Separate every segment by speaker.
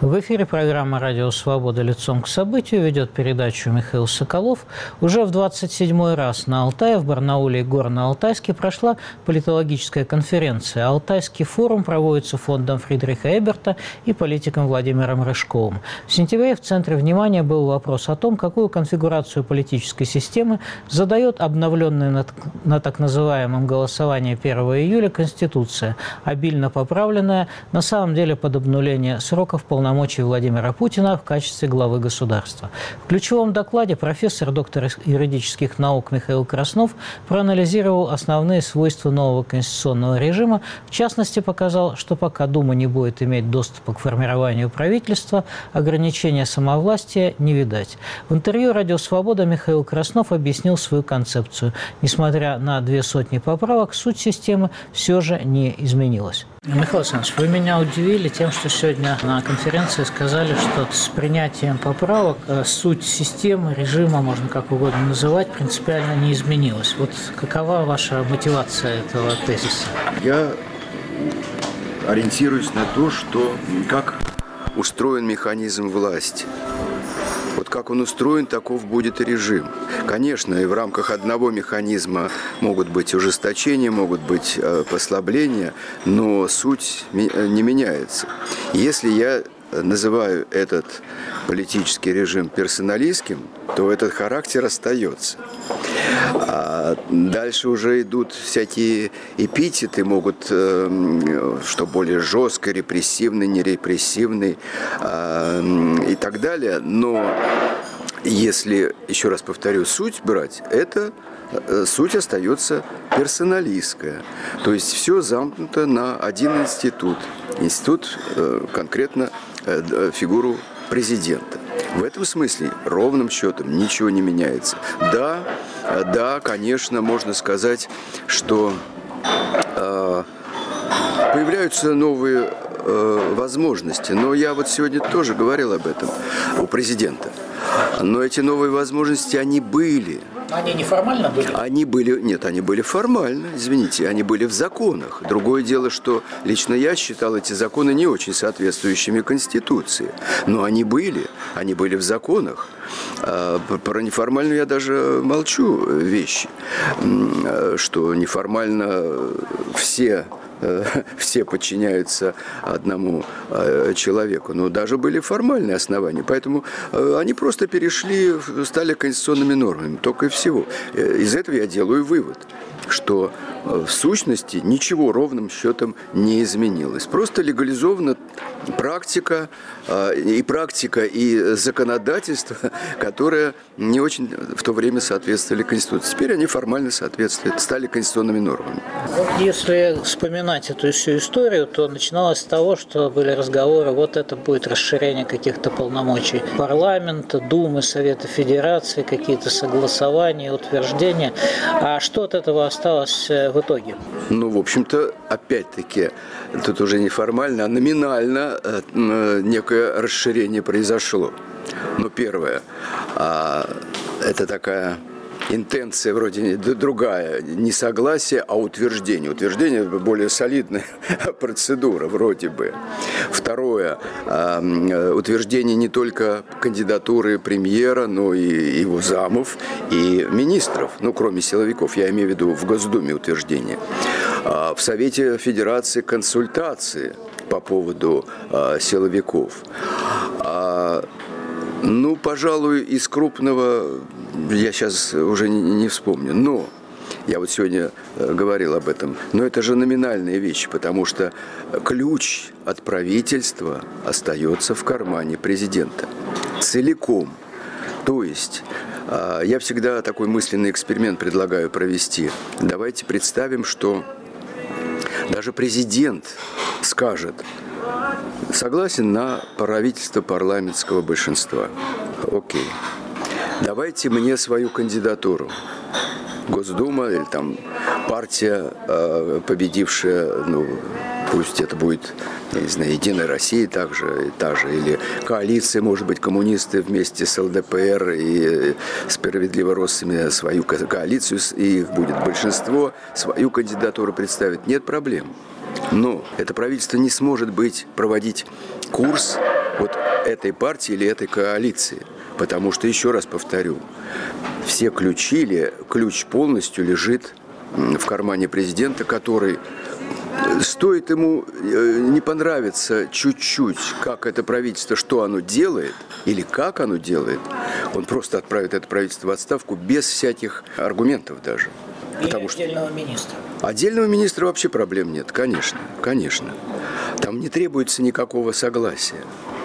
Speaker 1: В эфире программа «Радио Свобода. Лицом к событию». Ведет передачу Михаил Соколов. Уже в 27-й раз на Алтае, в Барнауле и Горно-Алтайске прошла политологическая конференция. Алтайский форум проводится фондом Фридриха Эберта и политиком Владимиром Рыжковым. В сентябре в центре внимания был вопрос о том, какую конфигурацию политической системы задает обновленная на так называемом голосовании 1 июля Конституция, обильно поправленная, на самом деле под обнуление сроков полномочий Владимира Путина в качестве главы государства. В ключевом докладе профессор, доктор юридических наук Михаил Краснов проанализировал основные свойства нового конституционного режима. В частности, показал, что пока Дума не будет иметь доступа к формированию правительства, ограничения самовластия не видать. В интервью «Радио Свобода» Михаил Краснов объяснил свою концепцию. Несмотря на 200 поправок, суть системы все же не изменилась. Михаил Александрович, вы меня удивили тем, что сегодня на конференции сказали, что с принятием поправок суть системы, режима, можно как угодно называть, принципиально не изменилась. Вот какова ваша мотивация этого тезиса?
Speaker 2: Я ориентируюсь на то, что как устроен механизм власти. Вот как он устроен, таков будет и режим. Конечно, и в рамках одного механизма могут быть ужесточения, могут быть послабления, но суть не меняется. Если я называю этот политический режим персоналистским, то этот характер остается. А дальше уже идут всякие эпитеты, могут, что более жестко, репрессивный, нерепрессивный и так далее. Но если, еще раз повторю, суть брать, это суть остается персоналистская. То есть все замкнуто на один институт. Институт конкретно фигуру президента. В этом смысле ровным счетом ничего не меняется. Да, конечно, можно сказать, что появляются новые возможности. Но я вот сегодня тоже говорил об этом у президента. Но эти новые возможности, они были.
Speaker 1: Они неформально были?
Speaker 2: Они были формально, извините, они были в законах. Другое дело, что лично я считал эти законы не очень соответствующими Конституции. Но они были в законах. Про неформальную я даже молчу вещи, что неформально все подчиняются одному человеку. Но даже были формальные основания. Поэтому они просто перешли, стали конституционными нормами. Только и всего. Из этого я делаю вывод, что в сущности ничего ровным счетом не изменилось. Просто легализована практика, и законодательство, которое не очень в то время соответствовали Конституции. Теперь они формально соответствуют, стали конституционными нормами.
Speaker 1: Если вспоминать эту всю историю, то начиналось с того, что были разговоры, вот это будет расширение каких-то полномочий парламента, Думы, Совета Федерации, какие-то согласования, утверждения. А что от этого осталось в итоге?
Speaker 2: В общем-то, опять-таки, тут уже не формально, а номинально некое расширение произошло. Первое, это такая интенция вроде другая, не согласие, а утверждение. Утверждение – более солидная процедура вроде бы. Второе, утверждение не только кандидатуры премьера, но и его замов, и министров, кроме силовиков, я имею в виду в Госдуме утверждение. В Совете Федерации консультации по поводу силовиков. Пожалуй, из крупного я сейчас уже не вспомню. Но я вот сегодня говорил об этом. Но это же номинальные вещи, потому что ключ от правительства остается в кармане президента. Целиком. То есть я всегда такой мысленный эксперимент предлагаю провести. Давайте представим, что даже президент скажет: согласен на правительство парламентского большинства. Окей. Давайте мне свою кандидатуру. Госдума или партия, победившая, пусть это будет, я не знаю, Единая Россия та же, или коалиция, может быть, коммунисты вместе с ЛДПР и справедливороссами свою коалицию, и их будет большинство, свою кандидатуру представить. Нет проблем. Но это правительство не сможет проводить курс вот этой партии или этой коалиции. Потому что, еще раз повторю, все ключи или ключ полностью лежит в кармане президента, который, стоит ему не понравиться чуть-чуть, как это правительство, что оно делает или как оно делает, он просто отправит это правительство в отставку без всяких аргументов даже.
Speaker 1: Потому что отдельного министра.
Speaker 2: Отдельного министра вообще проблем нет, конечно, конечно. Там не требуется никакого согласия.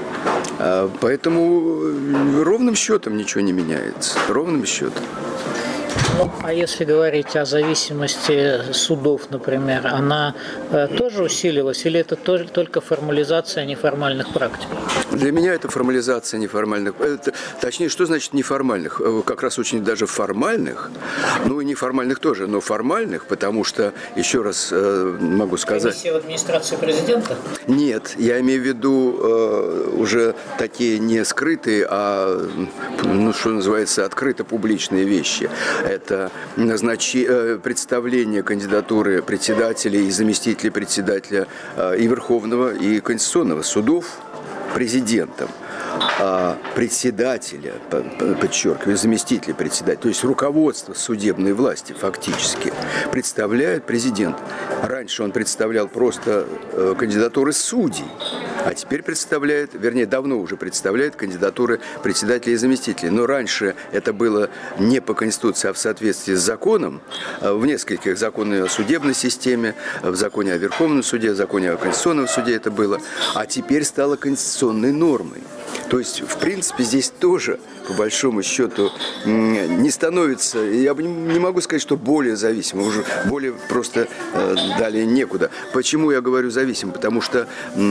Speaker 2: Поэтому ровным счетом ничего не меняется. Ровным счетом.
Speaker 1: Ну, а если говорить о зависимости судов, например, она тоже усилилась или это только формализация неформальных практик?
Speaker 2: Для меня это формализация неформальных. Точнее, что значит неформальных? Как раз очень даже формальных, ну и неформальных тоже, но формальных, потому что, еще раз могу сказать...
Speaker 1: Комиссия в администрации президента?
Speaker 2: Нет, я имею в виду уже такие не скрытые, а, ну, что называется, открыто публичные вещи. Это представление кандидатуры председателей и заместителей председателя и Верховного, и Конституционного судов президентом, председателя, подчеркиваю, заместителя председателя, то есть руководство судебной власти фактически представляет президент. Раньше он представлял просто кандидатуры судей, а теперь представляет, вернее, давно уже представляет кандидатуры председателя и заместителей. Но раньше это было не по Конституции, а в соответствии с законом, в нескольких законах о судебной системе, в законе о Верховном суде, в законе о Конституционном суде это было, а теперь стало конституционной нормой. То есть, в принципе, здесь тоже, по большому счету, не становится, я не могу сказать, что более зависимо, уже более просто далее некуда. Почему я говорю зависим? Потому что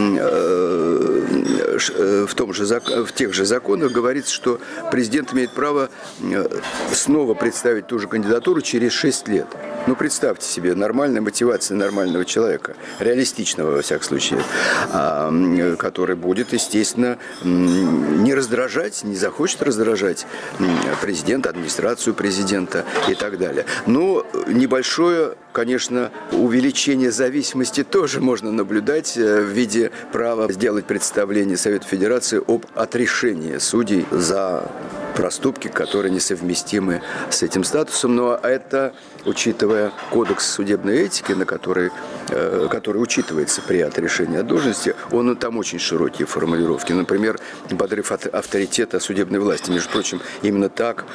Speaker 2: в тех же законах говорится, что президент имеет право снова представить ту же кандидатуру через 6 лет. Ну, представьте себе, нормальная мотивация нормального человека, реалистичного, во всяком случае, который будет, естественно, не раздражать, не захочет раздражать президента, администрацию президента и так далее. Но небольшое, конечно, увеличение зависимости тоже можно наблюдать в виде права сделать представление Совета Федерации об отрешении судей за проступки, которые несовместимы с этим статусом. Но это, учитывая кодекс судебной этики, который учитывается при отрешении от должности, он там очень широкие формулировки. Например, подрыв авторитета судебной власти. Между прочим, именно так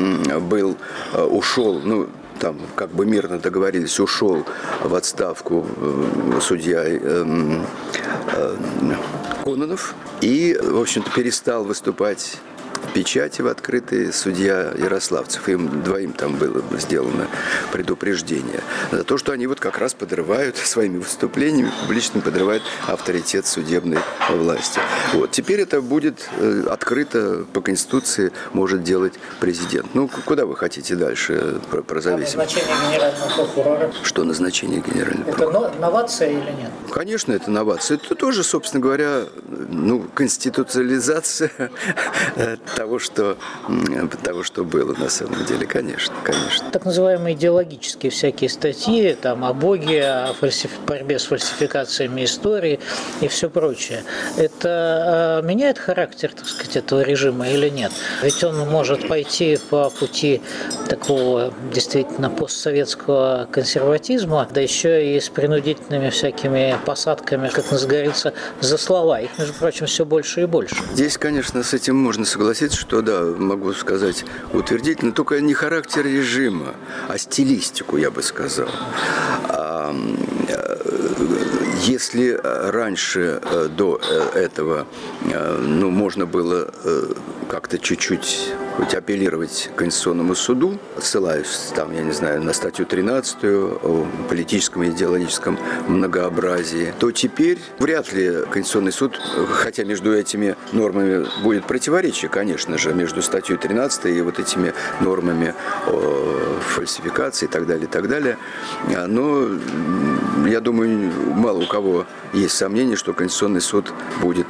Speaker 2: ушел, ну, там как бы мирно договорились, ушел в отставку судья Кононов и, в общем-то, перестал выступать в печати в открытый судья Ярославцев. Им двоим там было сделано предупреждение за то, что они вот как раз подрывают своими выступлениями, публично подрывают авторитет судебной власти. Вот. Теперь это будет открыто по Конституции может делать президент. Ну, куда вы хотите дальше про зависимость?
Speaker 1: Назначение генерального прокурора.
Speaker 2: Что назначение генерального прокурора?
Speaker 1: Это новация или нет?
Speaker 2: Конечно, это новация. Это тоже, собственно говоря, конституциализация того, что было на самом деле, конечно.
Speaker 1: Так называемые идеологические всякие статьи там, о Боге, о борьбе с фальсификациями истории и все прочее. Это меняет характер, так сказать, этого режима или нет? Ведь он может пойти по пути такого действительно постсоветского консерватизма, да еще и с принудительными всякими посадками, как говорится, за слова. Их, между прочим, все больше и больше.
Speaker 2: Здесь, конечно, с этим можно согласиться, что, да, могу сказать утвердительно, только не характер режима, а стилистику, я бы сказал. Если раньше до этого можно было как-то чуть-чуть апеллировать к Конституционному суду, ссылаюсь там, я не знаю, на статью 13 о политическом и идеологическом многообразии, то теперь вряд ли Конституционный суд, хотя между этими нормами будет противоречие, конечно же, между статьей 13 и вот этими нормами о фальсификации и так далее, но я думаю, мало у кого есть сомнение, что Конституционный суд будет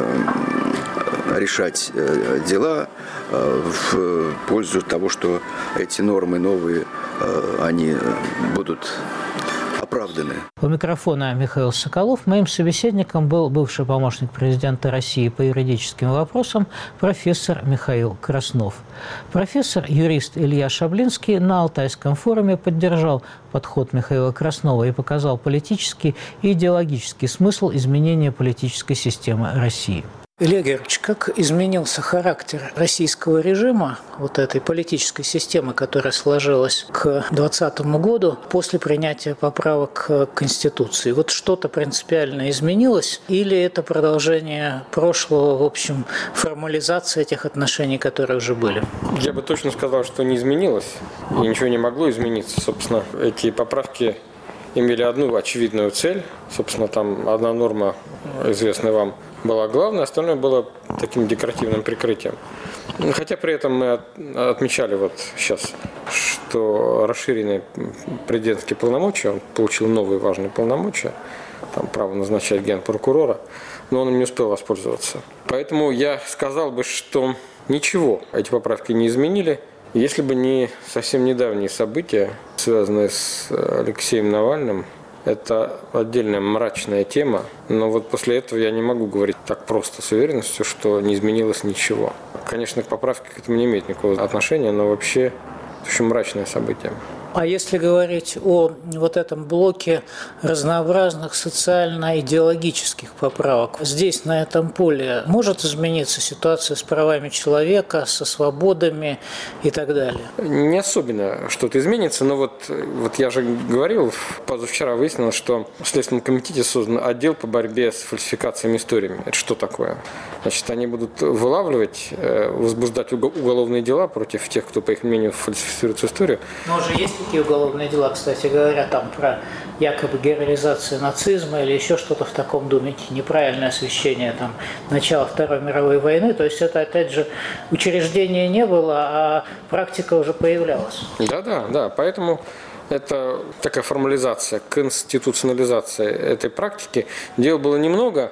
Speaker 2: решать дела в пользу того, что эти нормы новые, они будут оправданы.
Speaker 1: У микрофона Михаил Соколов. Моим собеседником был бывший помощник президента России по юридическим вопросам профессор Михаил Краснов. Профессор-юрист Илья Шаблинский на Алтайском форуме поддержал подход Михаила Краснова и показал политический и идеологический смысл изменения политической системы России. Илья Георгиевич, как изменился характер российского режима, вот этой политической системы, которая сложилась к 2020 году после принятия поправок к Конституции? Вот что-то принципиально изменилось или это продолжение прошлого, в общем, формализация этих отношений, которые уже были?
Speaker 3: Я бы точно сказал, что не изменилось, и ничего не могло измениться. Собственно, эти поправки имели одну очевидную цель. Собственно, там одна норма, известная вам, была главной, остальное было таким декоративным прикрытием. Хотя при этом мы отмечали вот сейчас, что расширенные президентские полномочия, он получил новые важные полномочия, там право назначать генпрокурора, но он им не успел воспользоваться. Поэтому я сказал бы, что ничего эти поправки не изменили, если бы не совсем недавние события, связанные с Алексеем Навальным. Это отдельная мрачная тема, но вот после этого я не могу говорить так просто с уверенностью, что не изменилось ничего. Конечно, к поправке к этому не имеет никакого отношения, но вообще очень мрачное событие.
Speaker 1: А если говорить о вот этом блоке разнообразных социально-идеологических поправок, здесь, на этом поле, может измениться ситуация с правами человека, со свободами и так далее?
Speaker 3: Не особенно что-то изменится, но вот я же говорил, позавчера выяснилось, что в Следственном комитете создан отдел по борьбе с фальсификациями историями. Это что такое? Значит, они будут вылавливать, возбуждать уголовные дела против тех, кто, по их мнению, фальсифицирует историю.
Speaker 1: Но уже есть такие уголовные дела, кстати говоря, там про якобы героизацию нацизма или еще что-то в таком духе, неправильное освещение там начала Второй мировой войны. То есть это, опять же, учреждения не было, а практика уже появлялась.
Speaker 3: Да. Поэтому это такая формализация, конституционализация этой практики. Дел было немного.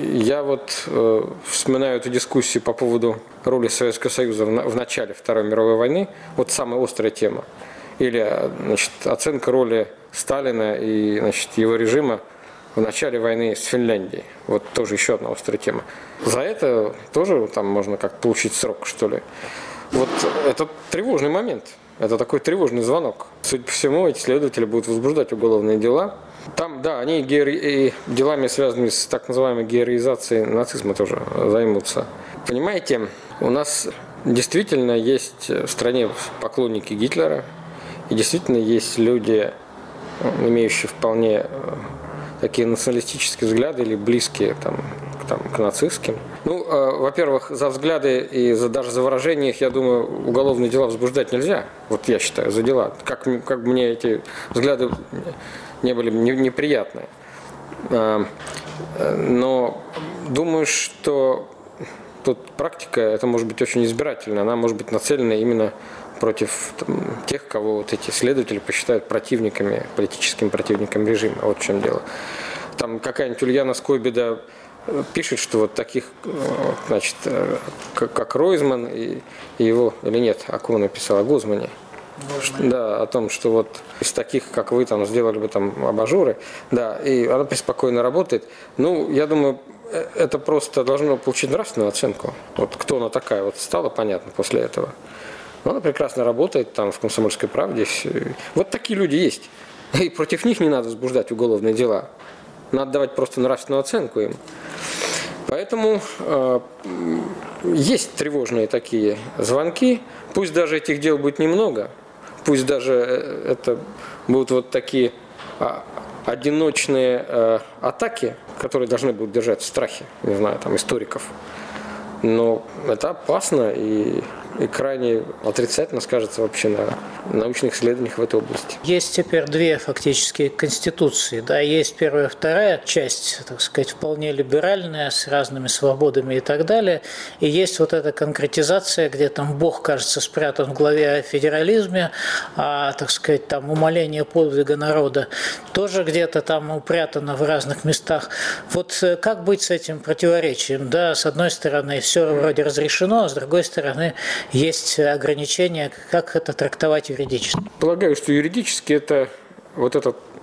Speaker 3: Я вот вспоминаю эту дискуссию по поводу роли Советского Союза в начале Второй мировой войны. Вот самая острая тема. Или, значит, оценка роли Сталина и, значит, его режима в начале войны с Финляндией. Вот тоже еще одна острая тема. За это тоже там можно как получить срок, что ли. Вот это тревожный момент. Это такой тревожный звонок. Судя по всему, эти следователи будут возбуждать уголовные дела. Там, да, они и делами, связанными с так называемой героизацией нацизма, тоже займутся. Понимаете, у нас действительно есть в стране поклонники Гитлера, и действительно есть люди, имеющие вполне такие националистические взгляды или близкие к нацистским. Ну, во-первых, за взгляды и даже за выражение их, я думаю, уголовные дела возбуждать нельзя. Вот я считаю, за дела. Как мне эти взгляды не были неприятны. Но думаю, что тут практика, это может быть очень избирательна, она может быть нацелена именно против тех, кого вот эти следователи посчитают противниками, политическими противниками режима. Вот в чем дело. Там какая-нибудь Ульяна Скойбеда пишет, что вот таких, значит, как Ройзман и его, или нет, о ком написал, о Гузмане. Да, о том, что вот из таких, как вы, там сделали бы там абажуры, да, и она преспокойно работает. Ну, я думаю, это просто должно получить нравственную оценку. Вот кто она такая, вот стало понятно после этого. Но она прекрасно работает там в «Комсомольской правде». Вот такие люди есть. И против них не надо возбуждать уголовные дела. Надо давать просто нравственную оценку им. Поэтому есть тревожные такие звонки. Пусть даже этих дел будет немного. Пусть даже это будут вот такие одиночные атаки, которые должны будут держать в страхе, не знаю, там, историков. Но это опасно и крайне отрицательно скажется вообще на научных исследованиях в этой области.
Speaker 1: Есть теперь две фактически конституции. Да, есть первая и вторая часть, так сказать, вполне либеральная, с разными свободами и так далее. И есть вот эта конкретизация, где там Бог, кажется, спрятан в главе о федерализме, а, так сказать, там умаление подвига народа тоже где-то там упрятано в разных местах. Вот как быть с этим противоречием? Да, с одной стороны, все вроде разрешено, а с другой стороны, есть ограничения, как это трактовать юридически?
Speaker 3: Полагаю, что юридически это вот этот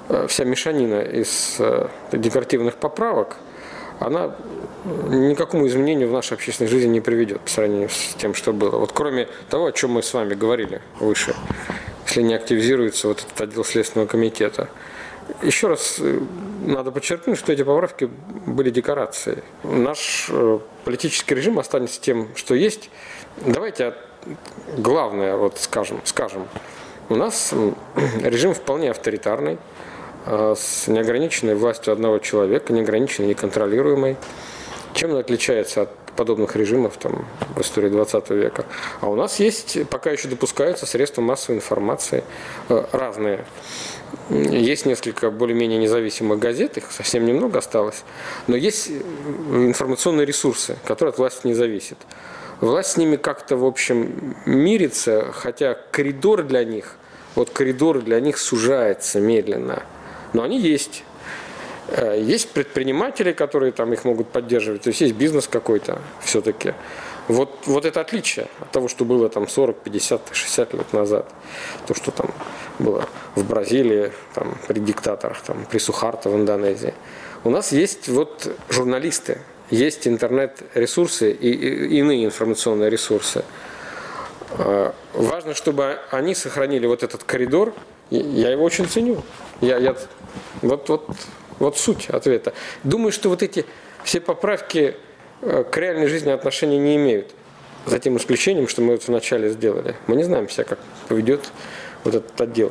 Speaker 3: вся мешанина из декоративных поправок, она никакому изменению в нашей общественной жизни не приведет по сравнению с тем, что было. Вот кроме того, о чем мы с вами говорили выше, если не активизируется вот этот отдел Следственного комитета. Еще раз надо подчеркнуть, что эти поправки были декорацией. Наш политический режим останется тем, что есть. Давайте главное вот скажем. У нас режим вполне авторитарный, с неограниченной властью одного человека, неограниченной, неконтролируемой. Чем он отличается от подобных режимов там, в истории 20 века? А у нас есть, пока еще допускаются средства массовой информации разные. Есть несколько более-менее независимых газет, их совсем немного осталось, но есть информационные ресурсы, которые от власти не зависят. Власть с ними как-то, в общем, мирится, хотя коридор для них сужается медленно. Но они есть. Есть предприниматели, которые там их могут поддерживать, то есть бизнес какой-то все-таки. Вот это отличие от того, что было там 40, 50, 60 лет назад. То, что там было в Бразилии, там, при диктаторах, там, при Сухарто в Индонезии. У нас есть вот журналисты, есть интернет-ресурсы и иные информационные ресурсы. Важно, чтобы они сохранили вот этот коридор. Я его очень ценю. Вот суть ответа. Думаю, что вот эти все поправки к реальной жизни отношения не имеют. За тем исключением, что мы это вначале сделали. Мы не знаем себя, как поведет вот этот отдел.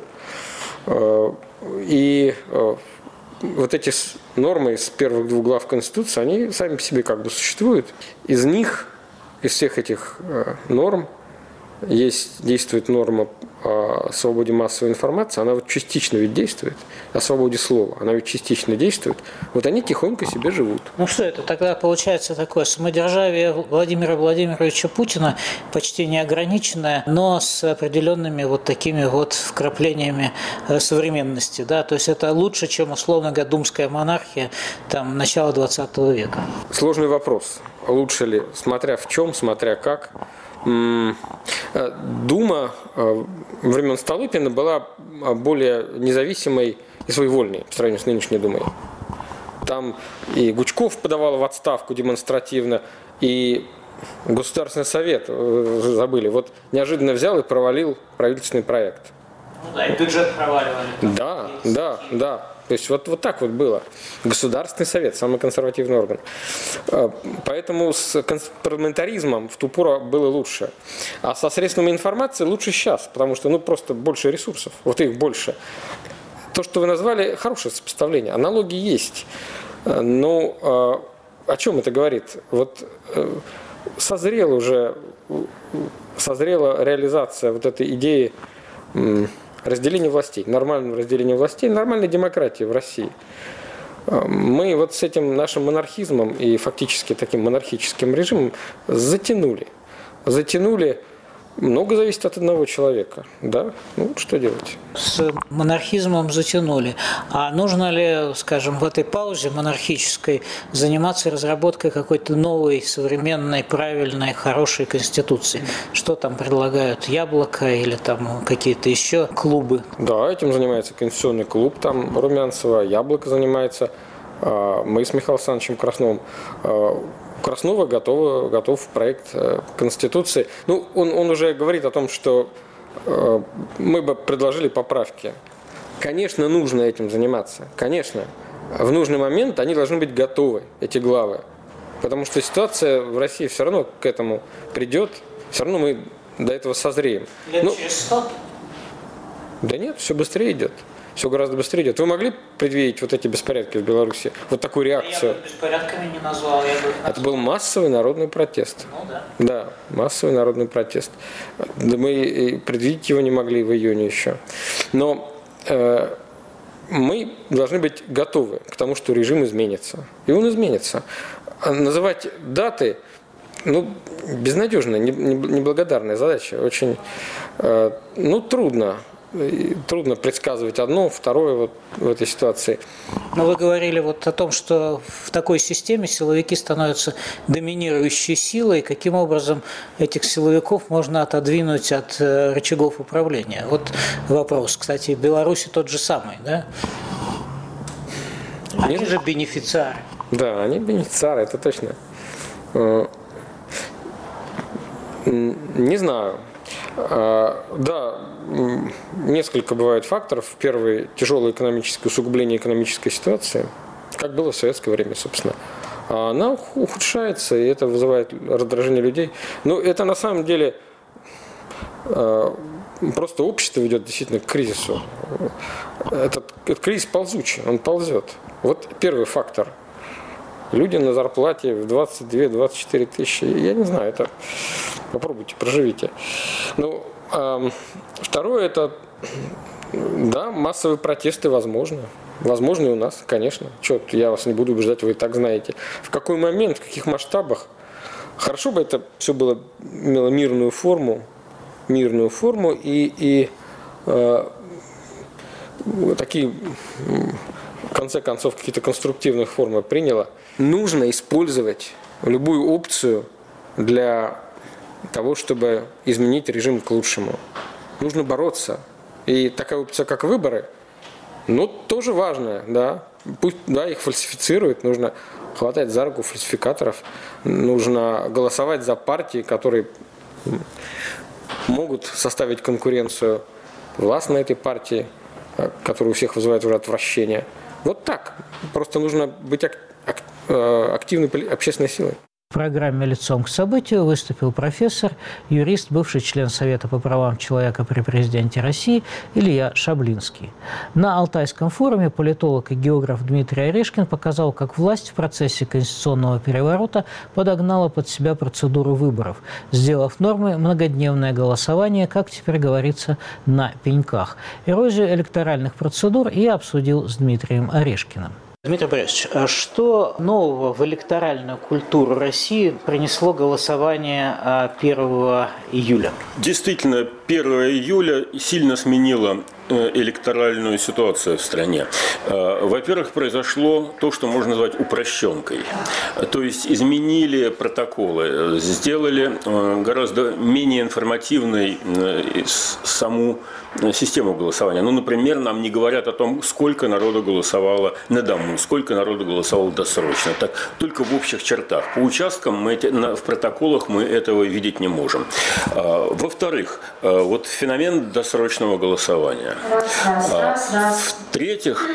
Speaker 3: И вот эти нормы из первых двух глав Конституции, они сами по себе как бы существуют. Из них, из всех этих норм, действует норма о свободе массовой информации, она вот частично ведь действует, о свободе слова, она ведь частично действует, вот они тихонько себе живут.
Speaker 1: Ну что это тогда получается такое самодержавие Владимира Владимировича Путина, почти неограниченное, но с определенными вот такими вот вкраплениями современности, да, то есть это лучше, чем, условно говоря, думская монархия там начала 20 века.
Speaker 3: Сложный вопрос, лучше ли, смотря в чем, смотря как. Дума времен Столыпина была более независимой и своевольной по сравнению с нынешней Думой. Там и Гучков подавал в отставку демонстративно, и Государственный совет, забыли, вот неожиданно взял и провалил правительственный проект.
Speaker 1: Ну да, и бюджет проваливали.
Speaker 3: Да. То есть вот так вот было. Государственный совет, самый консервативный орган. Поэтому с парламентаризмом в ту пору было лучше. А со средствами информации лучше сейчас, потому что просто больше ресурсов, вот их больше. То, что вы назвали, хорошее сопоставление, аналогии есть. Но о чем это говорит? Вот созрела реализация вот этой идеи разделение властей, нормального разделения властей, нормальной демократии в России. Мы вот с этим нашим монархизмом и фактически таким монархическим режимом затянули. Много зависит от одного человека, да? Ну, что делать?
Speaker 1: С монархизмом затянули. А нужно ли, скажем, в этой паузе монархической заниматься разработкой какой-то новой, современной, правильной, хорошей конституции? Что там предлагают? Яблоко или там какие-то еще клубы?
Speaker 3: Да, этим занимается конституционный клуб, там Румянцева, Яблоко занимается. Мы с Михаилом Александровичем Красновым. Краснова готов проект Конституции. Ну, он уже говорит о том, что мы бы предложили поправки. Конечно, нужно этим заниматься. Конечно. В нужный момент они должны быть готовы, эти главы. Потому что ситуация в России все равно к этому придет. Все равно мы до этого созреем.
Speaker 1: Лет через 100?
Speaker 3: Да нет, все быстрее идет. Все гораздо быстрее идет. Вы могли предвидеть вот эти беспорядки в Беларуси? Вот такую реакцию?
Speaker 1: Я бы беспорядками не назвал.
Speaker 3: Это был массовый народный протест.
Speaker 1: Ну да.
Speaker 3: Да, массовый народный протест. Да мы предвидеть его не могли в июне еще. Но мы должны быть готовы к тому, что режим изменится. И он изменится. Называть даты, безнадежная, неблагодарная задача. Очень, трудно. Трудно предсказывать одно, второе вот в этой ситуации.
Speaker 1: Но вы говорили вот о том, что в такой системе силовики становятся доминирующей силой. Каким образом этих силовиков можно отодвинуть от рычагов управления? Вот вопрос. Кстати, в Беларуси тот же самый, да? Они же бенефициары.
Speaker 3: Да, они бенефициары, это точно. Не знаю. Да, несколько бывает факторов. Первый – тяжелое экономическое усугубление экономической ситуации, как было в советское время, собственно. А она ухудшается, и это вызывает раздражение людей. Но это на самом деле просто общество ведет действительно к кризису. Этот кризис ползучий, он ползет. Вот первый фактор. Люди на зарплате в 22-24 тысячи. Я не знаю, это попробуйте, проживите. Ну, второе, это, да, массовые протесты возможны. Возможно и у нас, конечно. Чё-то я вас не буду убеждать, вы и так знаете. В какой момент, в каких масштабах. Хорошо бы это все имело мирную форму и такие, в конце концов, какие-то конструктивные формы приняло. Нужно использовать любую опцию для того, чтобы изменить режим к лучшему. Нужно бороться. И такая опция, как выборы, ну, тоже важная, да. Пусть, да, их фальсифицируют, нужно хватать за руку фальсификаторов, нужно голосовать за партии, которые могут составить конкуренцию властной этой партии, которая у всех вызывает уже отвращение. Вот так. Просто нужно быть активной общественной силой.
Speaker 1: В программе «Лицом к событию» выступил профессор, юрист, бывший член Совета по правам человека при президенте России Илья Шаблинский. На Алтайском форуме политолог и географ Дмитрий Орешкин показал, как власть в процессе конституционного переворота подогнала под себя процедуру выборов, сделав нормой многодневное голосование, как теперь говорится, на пеньках. Эрозию электоральных процедур я обсудил с Дмитрием Орешкиным. Дмитрий Борисович, а что нового в электоральную культуру России принесло голосование 1 июля?
Speaker 4: Действительно, 1 июля сильно сменило электоральную ситуацию в стране. Во-первых, произошло то, что можно назвать упрощенкой. То есть изменили протоколы, сделали гораздо менее информативной саму систему голосования. Ну, например, нам не говорят о том, сколько народу голосовало на дому, сколько народу голосовало досрочно. Так, только в общих чертах. По участкам в протоколах мы этого видеть не можем. Во-вторых, вот феномен досрочного голосования. В-третьих,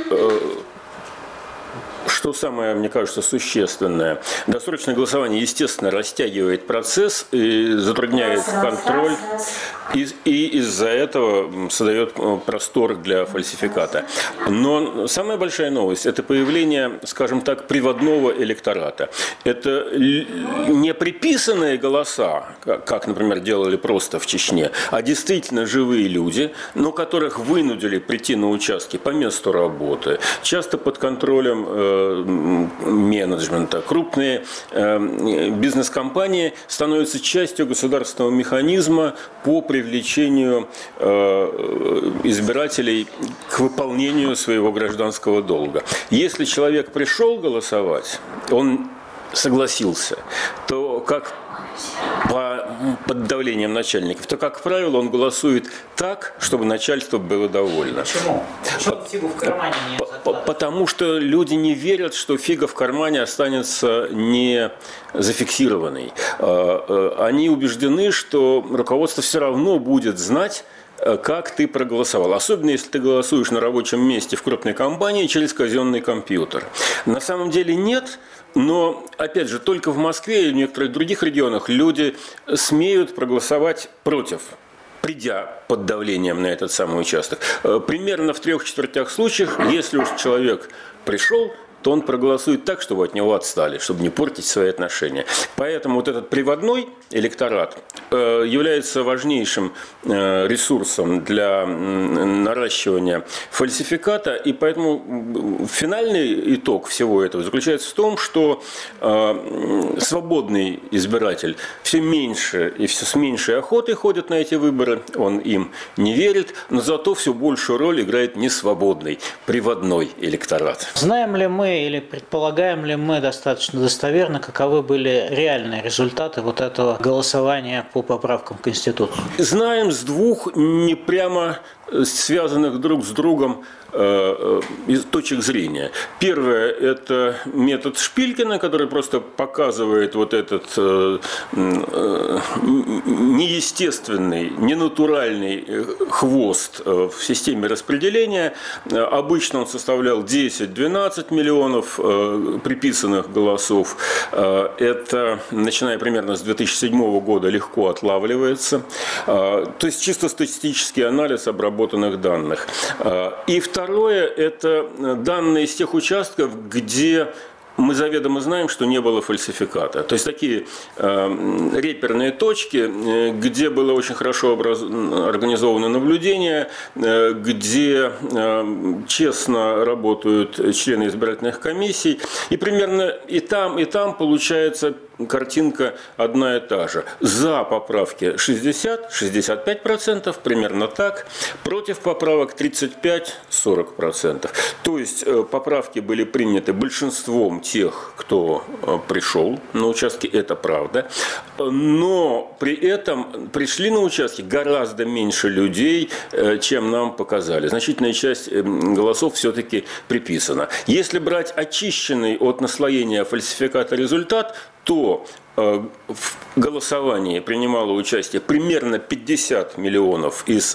Speaker 4: что самое, мне кажется, существенное, досрочное голосование, естественно, растягивает процесс и затрудняет контроль, и из-за этого создает простор для фальсификата. Но самая большая новость – это появление, скажем так, приводного электората. Это не приписанные голоса, как, например, делали просто в Чечне, а действительно живые люди, но которых вынудили прийти на участки по месту работы, часто под контролем менеджмента. Крупные бизнес-компании становятся частью государственного механизма по привлечению избирателей к выполнению своего гражданского долга. Если человек пришел голосовать, он согласился, то как под давлением начальников, то, как правило, он голосует так, чтобы начальство было довольно.
Speaker 1: Почему? Почему фигу в кармане не закладывают?
Speaker 4: Потому что люди не верят, что фига в кармане останется не зафиксированной. Они убеждены, что руководство все равно будет знать, как ты проголосовал. Особенно, если ты голосуешь на рабочем месте в крупной компании через казенный компьютер. На самом деле нет. Но, опять же, только в Москве и в некоторых других регионах люди смеют проголосовать против, придя под давлением на этот самый участок. Примерно в 3/4 случаях, если уж человек пришел, то он проголосует так, чтобы от него отстали, чтобы не портить свои отношения. Поэтому вот этот приводной электорат является важнейшим ресурсом для наращивания фальсификата, и поэтому финальный итог всего этого заключается в том, что свободный избиратель все меньше и все с меньшей охотой ходит на эти выборы, он им не верит, но зато все большую роль играет несвободный, приводной электорат.
Speaker 1: Знаем ли мы или предполагаем ли мы достаточно достоверно, каковы были реальные результаты вот этого голосования по поправкам в Конституцию?
Speaker 4: Знаем с двух не прямо связанных друг с другом из точек зрения. Первое – это метод Шпилькина, который просто показывает вот этот неестественный, ненатуральный хвост в системе распределения. Обычно он составлял 10-12 миллионов приписанных голосов. Это, начиная примерно с 2007 года, легко отлавливается. То есть чисто статистический анализ обработанных данных. И второе – это данные из тех участков, где мы заведомо знаем, что не было фальсификата. То есть такие реперные точки, где было очень хорошо организовано наблюдение, где честно работают члены избирательных комиссий. И примерно и там получается картинка одна и та же. За поправки 60-65%, примерно так. Против поправок 35-40%. То есть поправки были приняты большинством тех, кто пришел на участки, это правда. Но при этом пришли на участки гораздо меньше людей, чем нам показали. Значительная часть голосов все-таки приписана. Если брать очищенный от наслоения фальсификата результат, то в голосовании принимало участие примерно 50 миллионов из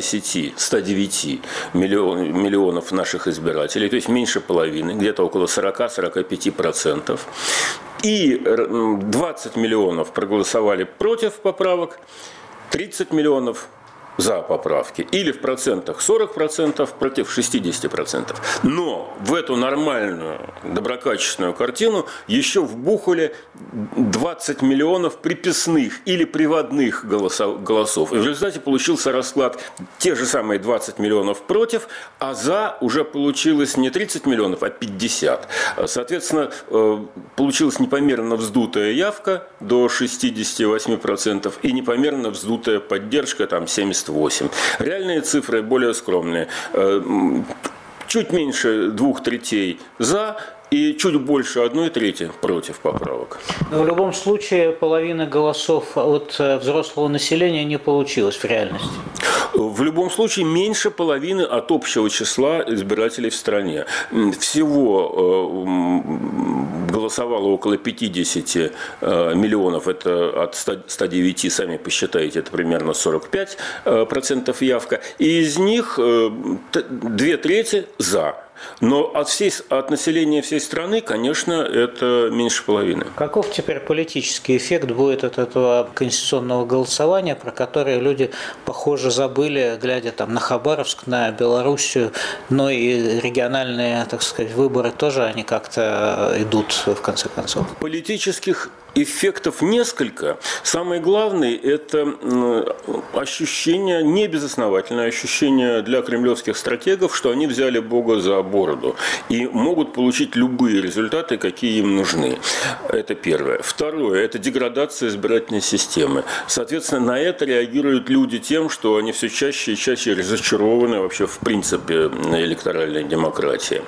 Speaker 4: 109 миллионов наших избирателей, то есть меньше половины, где-то около 40-45%. И 20 миллионов проголосовали против поправок, 30 миллионов за поправки. Или в процентах 40% против 60%. Но в эту нормальную, доброкачественную картину еще вбухали 20 миллионов приписных или приводных голосов. И в результате получился расклад те же самые 20 миллионов против, а за уже получилось не 30 миллионов, а 50. Соответственно, получилась непомерно вздутая явка до 68% и непомерно вздутая поддержка там 78%. Реальные цифры более скромные. Чуть меньше 2/3 за и чуть больше 1/3 против поправок.
Speaker 1: Но в любом случае половина голосов от взрослого населения не получилось в реальности.
Speaker 4: В любом случае меньше половины от общего числа избирателей в стране. Всего голосовало около 50 миллионов, это от 109, сами посчитаете, это примерно 45% явка. И из них 2/3 за. Но от населения всей страны, конечно, это меньше половины.
Speaker 1: Каков теперь политический эффект будет от этого конституционного голосования, про которое люди, похоже, забыли, глядя там на Хабаровск, на Белоруссию, но и региональные, так сказать, выборы тоже, они как-то идут в конце концов?
Speaker 4: Политических эффектов несколько. Самый главный – это ощущение, небезосновательное ощущение для кремлевских стратегов, что они взяли Бога за бороду и могут получить любые результаты, какие им нужны. Это первое. Второе – это деградация избирательной системы. Соответственно, на это реагируют люди тем, что они все чаще и чаще разочарованы вообще в принципе электоральной демократии.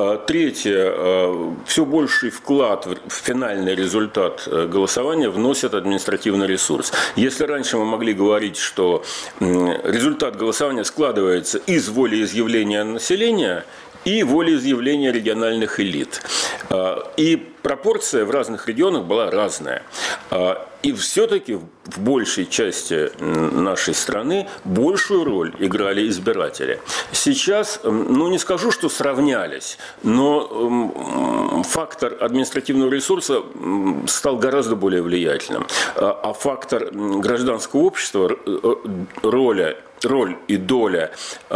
Speaker 4: Третье – все больший вклад в финальный результат голосования вносит административный ресурс. Если раньше мы могли говорить, что результат голосования складывается из волеизъявления населения и волеизъявления региональных элит. И пропорция в разных регионах была разная. И все-таки в большей части нашей страны большую роль играли избиратели. Сейчас, не скажу, что сравнялись, но фактор административного ресурса стал гораздо более влиятельным. А фактор гражданского общества, роль и доля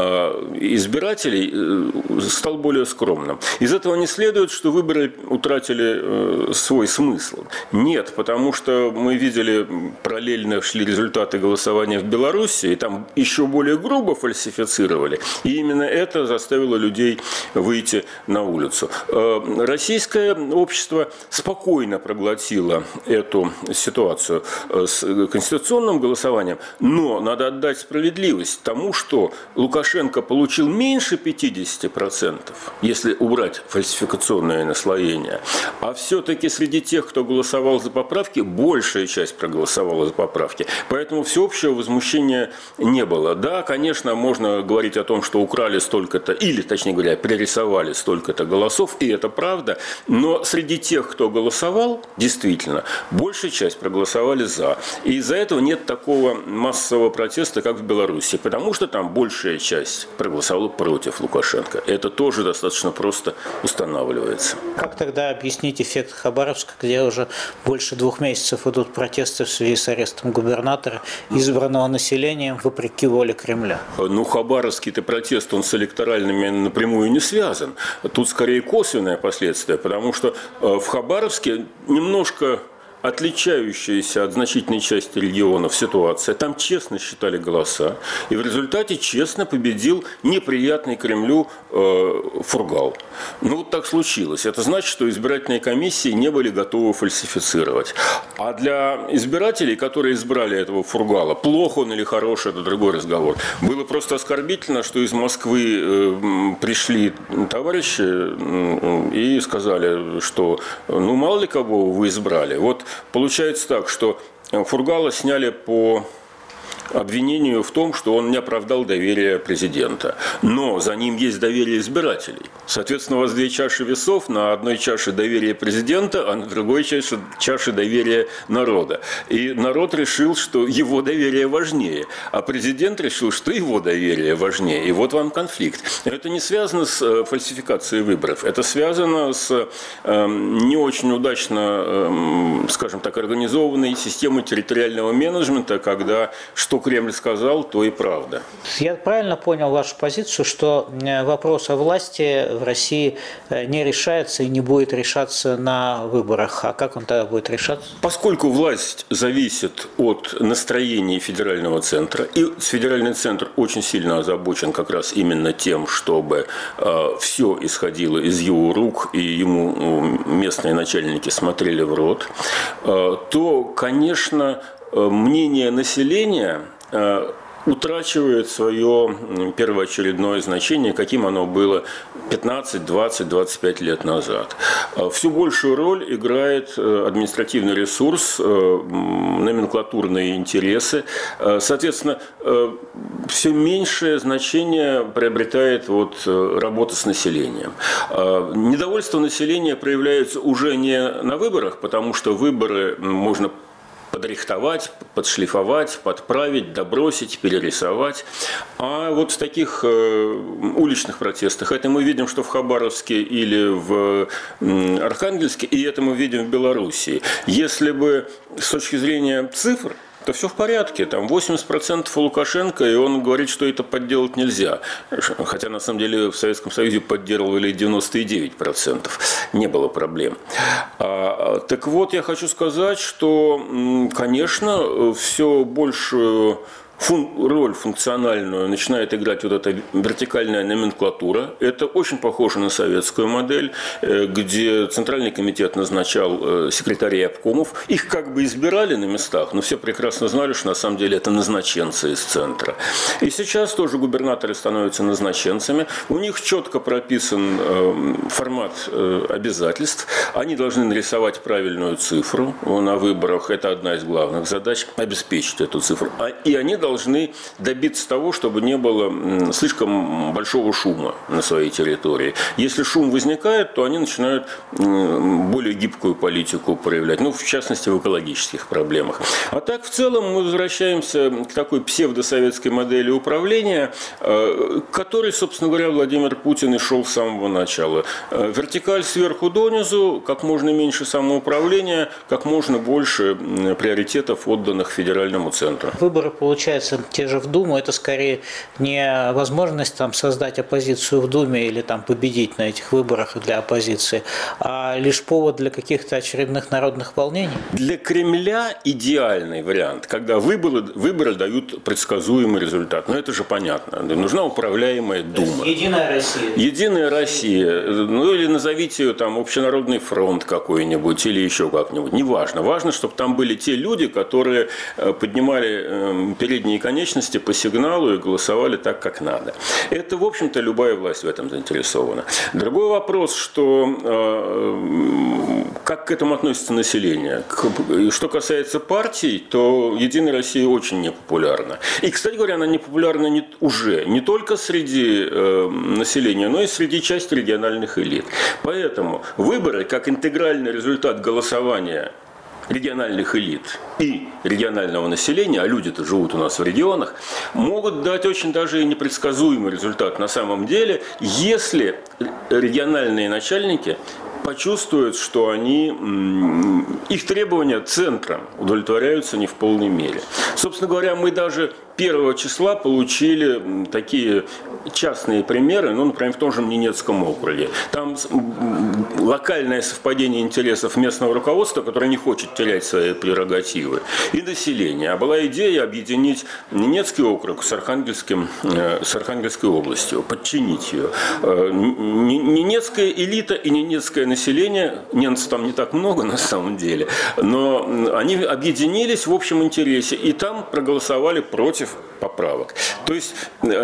Speaker 4: избирателей стал более скромным. Из этого не следует, что выборы утратили свой смысл. Нет, потому что мы видели, параллельно шли результаты голосования в Беларуси, и там еще более грубо фальсифицировали. И именно это заставило людей выйти на улицу. Российское общество спокойно проглотило эту ситуацию с конституционным голосованием, но надо отдать справедливость. справедливость тому, что Лукашенко получил меньше 50%, если убрать фальсификационное наслоение, а все-таки среди тех, кто голосовал за поправки, большая часть проголосовала за поправки. Поэтому всеобщего возмущения не было. Да, конечно, можно говорить о том, что украли столько-то, или, точнее говоря, перерисовали столько-то голосов, и это правда, но среди тех, кто голосовал, действительно, большая часть проголосовали за. И из-за этого нет такого массового протеста, как в Беларуси, потому что там большая часть проголосовала против Лукашенко. Это тоже достаточно просто устанавливается.
Speaker 1: Как тогда объяснить эффект Хабаровска, где уже больше 2 месяцев идут протесты в связи с арестом губернатора, избранного населением вопреки воле Кремля?
Speaker 4: Ну, хабаровский-то протест, он с электоральными напрямую не связан. Тут скорее косвенное последствие, потому что в Хабаровске немножко отличающаяся от значительной части регионов ситуация. Там честно считали голоса, и в результате честно победил неприятный Кремлю Фургал. Ну, вот так случилось. Это значит, что избирательные комиссии не были готовы фальсифицировать. А для избирателей, которые избрали этого Фургала, плохо он или хорош, это другой разговор. Было просто оскорбительно, что из Москвы пришли товарищи и сказали, что ну мало ли кого вы избрали. Вот получается так, что Фургала сняли по обвинению в том, что он не оправдал доверие президента. Но за ним есть доверие избирателей. Соответственно, у вас 2 чаши весов. На одной чаше доверие президента, а на другой чаше доверие народа. И народ решил, что его доверие важнее. А президент решил, что его доверие важнее. И вот вам конфликт. Это не связано с фальсификацией выборов. Это связано с не очень удачно, скажем так, организованной системой территориального менеджмента, когда что Кремль сказал, то и правда.
Speaker 1: Я правильно понял вашу позицию, что вопрос о власти в России не решается и не будет решаться на выборах. А как он тогда будет решаться?
Speaker 4: Поскольку власть зависит от настроения федерального центра, и федеральный центр очень сильно озабочен как раз именно тем, чтобы все исходило из его рук, и ему местные начальники смотрели в рот, то, конечно, мнение населения утрачивает свое первоочередное значение, каким оно было 15, 20, 25 лет назад. Всю большую роль играет административный ресурс, номенклатурные интересы. Соответственно, все меньшее значение приобретает работа с населением. Недовольство населения проявляется уже не на выборах, потому что выборы можно подрихтовать, подшлифовать, подправить, добросить, перерисовать. А вот в таких уличных протестах, это мы видим, что в Хабаровске или в Архангельске, и это мы видим в Белоруссии. Если бы с точки зрения цифр, то все в порядке. Там 80% у Лукашенко, и он говорит, что это подделать нельзя. Хотя, на самом деле, в Советском Союзе подделывали 99%. Не было проблем. Так вот, я хочу сказать, что, конечно, все большую роль функциональную начинает играть вот эта вертикальная номенклатура. Это очень похоже на советскую модель, где Центральный комитет назначал секретарей обкомов. Их как бы избирали на местах, но все прекрасно знали, что на самом деле это назначенцы из центра. И сейчас тоже губернаторы становятся назначенцами. У них четко прописан формат обязательств. Они должны нарисовать правильную цифру на выборах. Это одна из главных задач – обеспечить эту цифру. И они должны добиться того, чтобы не было слишком большого шума на своей территории. Если шум возникает, то они начинают более гибкую политику проявлять, в частности, в экологических проблемах. А так, в целом, мы возвращаемся к такой псевдосоветской модели управления, к которой, собственно говоря, Владимир Путин и шел с самого начала. Вертикаль сверху донизу, как можно меньше самоуправления, как можно больше приоритетов, отданных федеральному центру.
Speaker 1: Выборы, получается, те же в Думу, это скорее не возможность создать оппозицию в Думе или победить на этих выборах для оппозиции, а лишь повод для каких-то очередных народных волнений?
Speaker 4: Для Кремля идеальный вариант, когда выборы дают предсказуемый результат. Но это же понятно. Нужна управляемая Дума.
Speaker 1: Единая Россия.
Speaker 4: Единая Россия. Или назовите ее Общенародный фронт какой-нибудь, или еще как-нибудь. Неважно. Важно, чтобы там были те люди, которые поднимали передние последние конечности по сигналу и голосовали так, как надо. Это, в общем-то, любая власть в этом заинтересована. Другой вопрос, что как к этому относится население. Что касается партий, то «Единая Россия» очень непопулярна. И, кстати говоря, она непопулярна уже не только среди населения, но и среди части региональных элит. Поэтому выборы, как интегральный результат голосования региональных элит и регионального населения, а люди-то живут у нас в регионах, могут дать очень даже и непредсказуемый результат на самом деле, если региональные начальники почувствуют, что их требования центром удовлетворяются не в полной мере. Собственно говоря, мы даже 1 числа получили такие частные примеры, например, в том же Ненецком округе. Там локальное совпадение интересов местного руководства, которое не хочет терять свои прерогативы, и населения. А была идея объединить Ненецкий округ с Архангельской областью, подчинить ее. Ненецкая элита и ненецкое население, немцев там не так много на самом деле, но они объединились в общем интересе и там проголосовали против поправок. То есть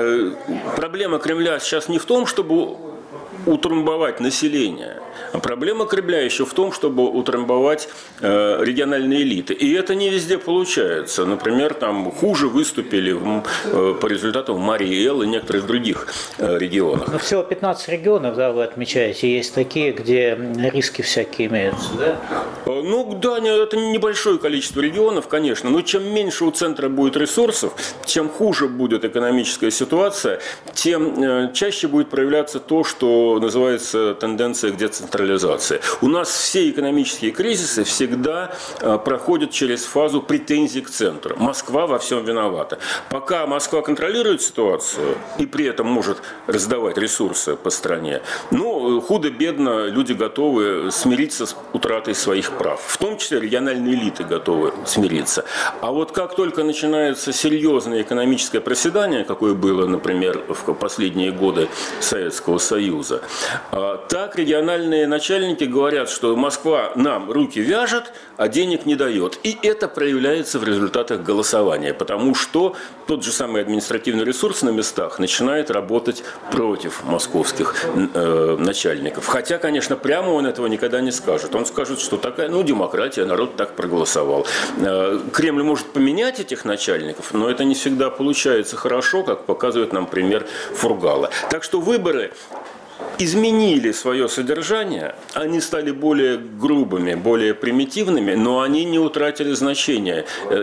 Speaker 4: проблема Кремля сейчас не в том, чтобы утрамбовать население, а проблема Кремля еще в том, чтобы утрамбовать региональные элиты. И это не везде получается. Например, там хуже выступили по результатам Марий-Эл и некоторых других регионах.
Speaker 1: Но всего 15 регионов, да, вы отмечаете, есть такие, где риски всякие имеются, да?
Speaker 4: Да, это небольшое количество регионов, конечно, но чем меньше у центра будет ресурсов, чем хуже будет экономическая ситуация, тем чаще будет проявляться то, что называется тенденция к децентрализации. У нас все экономические кризисы всегда проходят через фазу претензий к центру. Москва во всем виновата. Пока Москва контролирует ситуацию и при этом может раздавать ресурсы по стране, худо-бедно люди готовы смириться с утратой своих прав. В том числе региональные элиты готовы смириться. А вот как только начинается серьезное экономическое проседание, какое было, например, в последние годы Советского Союза, так региональные начальники говорят, что Москва нам руки вяжет, а денег не дает. И это проявляется в результатах голосования, потому что тот же самый административный ресурс на местах начинает работать против московских начальников. Хотя, конечно, прямо он этого никогда не скажет. Он скажет, что такая, демократия, народ так проголосовал. Кремль может поменять этих начальников, но это не всегда получается хорошо, как показывает нам пример Фургала. Так что выборы изменили свое содержание, они стали более грубыми, более примитивными, но они не утратили значения.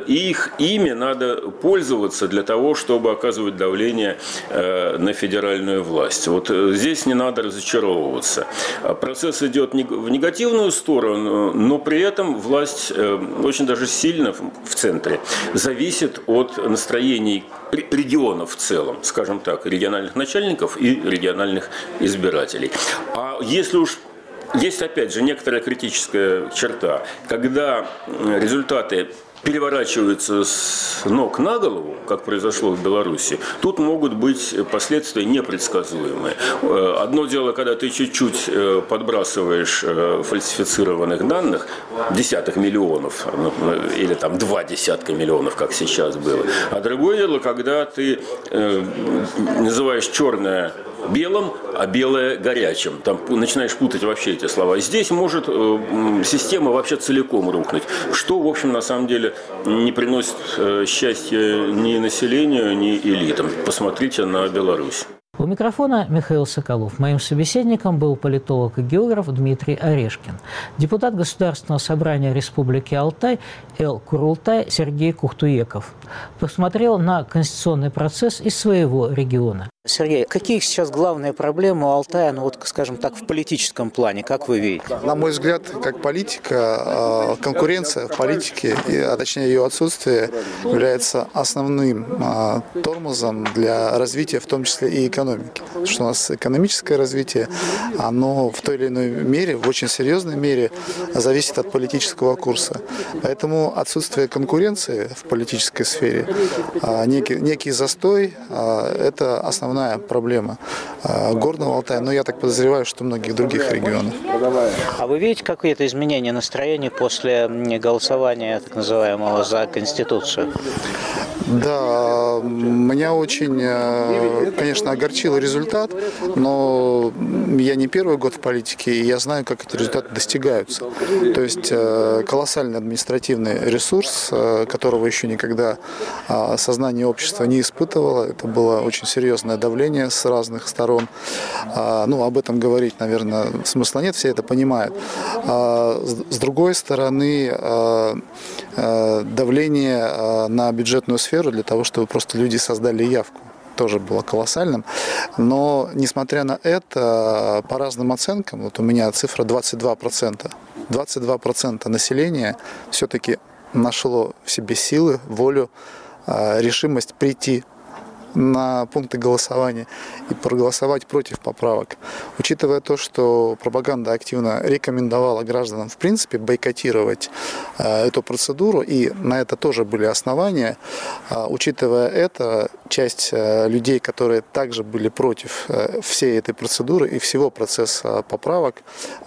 Speaker 4: Ими надо пользоваться для того, чтобы оказывать давление на федеральную власть. Вот здесь не надо разочаровываться. Процесс идет в негативную сторону, но при этом власть очень даже сильно в центре зависит от настроений регионов в целом, скажем так, региональных начальников и региональных избирателей. А если уж есть, опять же, некоторая критическая черта, когда результаты переворачиваются с ног на голову, как произошло в Беларуси, тут могут быть последствия непредсказуемые. Одно дело, когда ты чуть-чуть подбрасываешь фальсифицированных данных, десяток миллионов, или там 20 миллионов, как сейчас было. А другое дело, когда ты называешь черное белым, а белое горячим. Там начинаешь путать вообще эти слова. Здесь может система вообще целиком рухнуть, что, в общем, на самом деле не приносит счастья ни населению, ни элитам. Посмотрите на Беларусь.
Speaker 1: У микрофона Михаил Соколов. Моим собеседником был политолог и географ Дмитрий Орешкин. Депутат Государственного собрания Республики Алтай Эл-Курултай Сергей Кухтуеков посмотрел на конституционный процесс из своего региона. Сергей, какие сейчас главные проблемы у Алтая, скажем так, в политическом плане, как вы видите?
Speaker 5: На мой взгляд, как политика, конкуренция в политике, а точнее ее отсутствие, является основным тормозом для развития, в том числе и экономики. Потому что у нас экономическое развитие, оно в той или иной мере, в очень серьезной мере, зависит от политического курса. Поэтому отсутствие конкуренции в политической сфере, некий застой, это основная проблема Горного Алтая, но я так подозреваю, что многих других регионов.
Speaker 1: А вы видите какие-то изменения настроения после голосования, так называемого, за Конституцию?
Speaker 5: Да, меня очень, конечно, огорчил результат, но я не первый год в политике, и я знаю, как эти результаты достигаются. То есть колоссальный административный ресурс, которого еще никогда сознание общества не испытывало. Это было очень серьезное давление с разных сторон. Ну, об этом говорить, наверное, смысла нет, все это понимают. С другой стороны, давление на бюджетную сферу для того, чтобы просто люди создали явку, тоже было колоссальным. Но, несмотря на это, по разным оценкам, вот у меня цифра 22%. 22% населения все-таки нашло в себе силы, волю, решимость прийти на пункты голосования и проголосовать против поправок. Учитывая то, что пропаганда активно рекомендовала гражданам в принципе бойкотировать эту процедуру, и на это тоже были основания, учитывая это, часть людей, которые также были против всей этой процедуры и всего процесса поправок,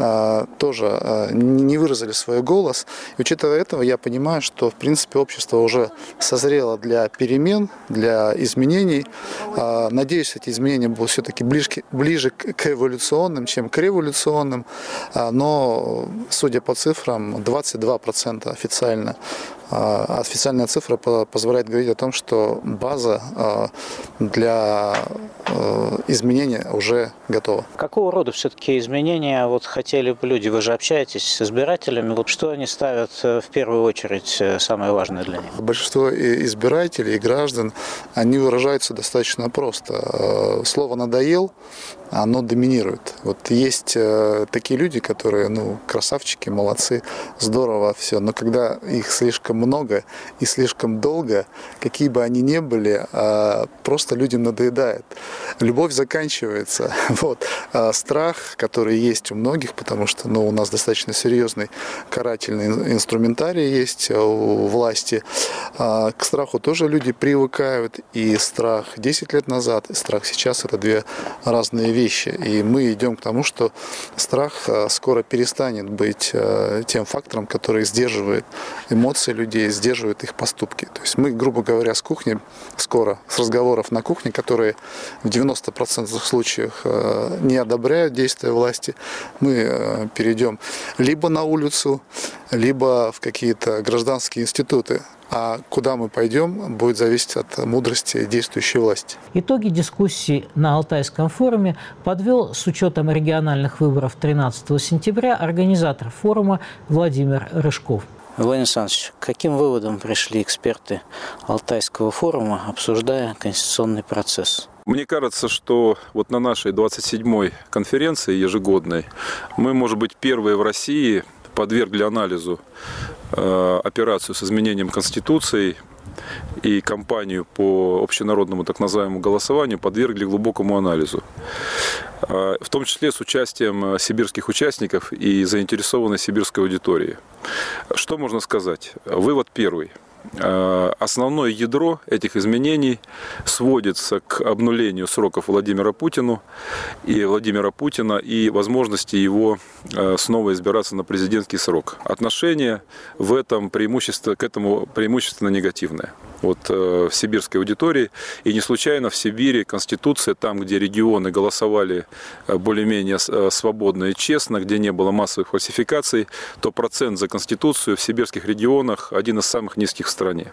Speaker 5: тоже не выразили свой голос. И учитывая этого, я понимаю, что в принципе общество уже созрело для перемен, для изменений. Надеюсь, эти изменения будут все-таки ближе к эволюционным, чем к революционным, но, судя по цифрам, 22% официально. Официальная цифра позволяет говорить о том, что база для изменения уже готова.
Speaker 6: Какого рода все-таки изменения хотели бы люди? Вы же общаетесь с избирателями. Что они ставят в первую очередь самое важное для них?
Speaker 5: Большинство избирателей и граждан, они выражаются достаточно просто. Слово «надоел», оно доминирует. Есть такие люди, которые, красавчики, молодцы, здорово все, но когда их слишком много и слишком долго, какие бы они ни были, просто людям надоедает. Любовь заканчивается. Страх, который есть у многих, потому что у нас достаточно серьезный карательный инструментарий есть у власти. К страху тоже люди привыкают, и страх 10 лет назад, и страх сейчас — это две разные вещи. И мы идем к тому, что страх скоро перестанет быть тем фактором, который сдерживает эмоции людей, сдерживает их поступки. То есть мы, грубо говоря, с кухни, скоро, с разговоров на кухне, которые в 90% случаев не одобряют действия власти, мы перейдем либо на улицу, либо в какие-то гражданские институты. А куда мы пойдем, будет зависеть от мудрости действующей власти.
Speaker 1: Итоги дискуссии на Алтайском форуме подвел с учетом региональных выборов 13 сентября организатор форума Владимир Рыжков.
Speaker 6: Владимир Александрович, к каким выводам пришли эксперты Алтайского форума, обсуждая конституционный процесс?
Speaker 7: Мне кажется, что на нашей 27-й конференции ежегодной мы, может быть, первые в России подвергли анализу операцию с изменением Конституции и кампанию по общенародному так называемому голосованию подвергли глубокому анализу. В том числе с участием сибирских участников и заинтересованной сибирской аудитории. Что можно сказать? Вывод первый. Основное ядро этих изменений сводится к обнулению сроков Владимира Путина и возможности его снова избираться на президентский срок. Отношение к этому преимущественно негативное в сибирской аудитории. И не случайно в Сибири Конституция, там, где регионы голосовали более-менее свободно и честно, где не было массовых фальсификаций, то процент за Конституцию в сибирских регионах один из самых низких в стране.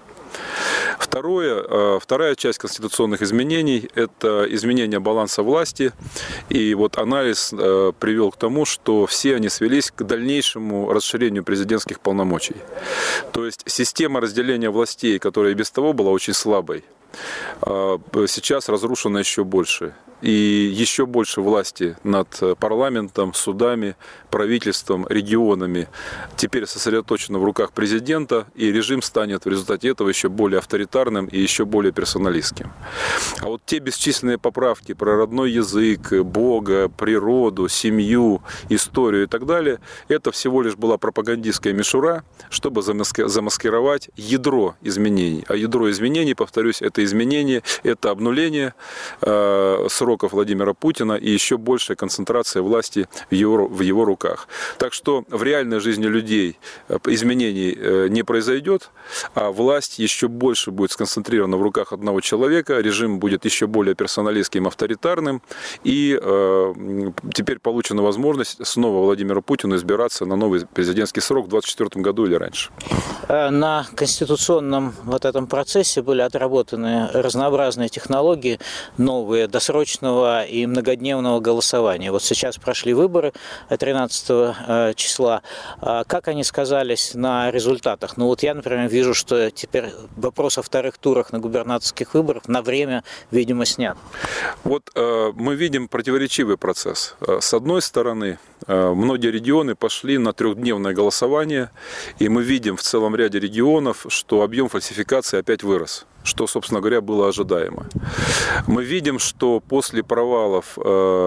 Speaker 7: Вторая часть конституционных изменений – это изменение баланса власти. И анализ привел к тому, что все они свелись к дальнейшему расширению президентских полномочий. То есть система разделения властей, которая и без того была очень слабой, сейчас разрушена еще больше. И еще больше власти над парламентом, судами, правительством, регионами теперь сосредоточено в руках президента, и режим станет в результате этого еще более авторитарным и еще более персоналистским. А те бесчисленные поправки про родной язык, Бога, природу, семью, историю и так далее, это всего лишь была пропагандистская мишура, чтобы замаскировать ядро изменений. А ядро изменений, повторюсь, это изменение, это обнуление сроков сроков Владимира Путина и еще большая концентрация власти в его руках. Так что в реальной жизни людей изменений не произойдет, а власть еще больше будет сконцентрирована в руках одного человека, режим будет еще более персоналистским, авторитарным, и теперь получена возможность снова Владимиру Путину избираться на новый президентский срок в 2024 году или раньше.
Speaker 6: На конституционном вот этом процессе были отработаны разнообразные технологии, новые, досрочного и многодневного голосования. Вот сейчас прошли выборы 13 числа. Как они сказались на результатах? Ну вот я, например, вижу, что теперь вопрос о вторых турах на губернаторских выборах на время, видимо, снят.
Speaker 7: Вот мы видим противоречивый процесс. С одной стороны, многие регионы пошли на трехдневное голосование, и мы видим в целом ряде регионов, что объем фальсификации опять вырос, что, собственно говоря, было ожидаемо. Мы видим, что после провалов